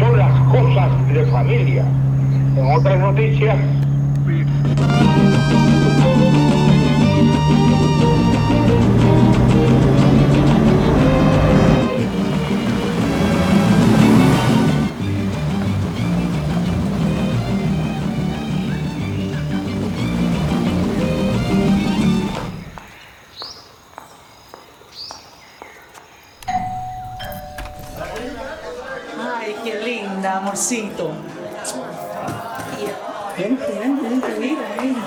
son las cosas de familia. En otras noticias, Ay, qué linda, amorcito. Vente, vente, vente, mira, mira.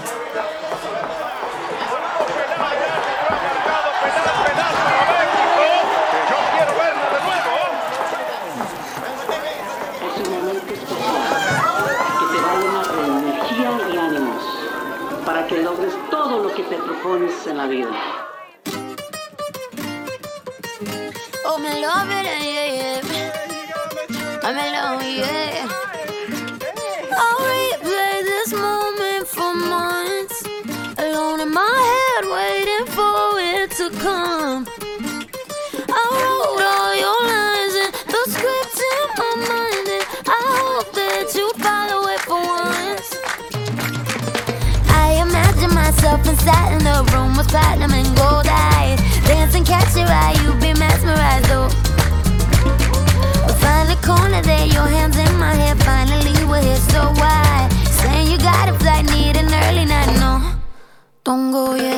Es un momento especial que te va a llenar de energía y ánimos para que logres todo lo que te propones en la vida. Oh, me love it, yeah, yeah. I'm alone, yeah. I'll replay this moment for months. Alone in my head, waiting for it to come. I wrote all your lines and the script in my mind, and I hope that you follow it for once. I imagine myself inside in a room with platinum and gold eyes, dancing, catch your eye, you be mesmerized, though. Find the corner there, your hands in my hair. Finally we're here, so why? Saying you got a flight, need an early night, no. Don't go yet.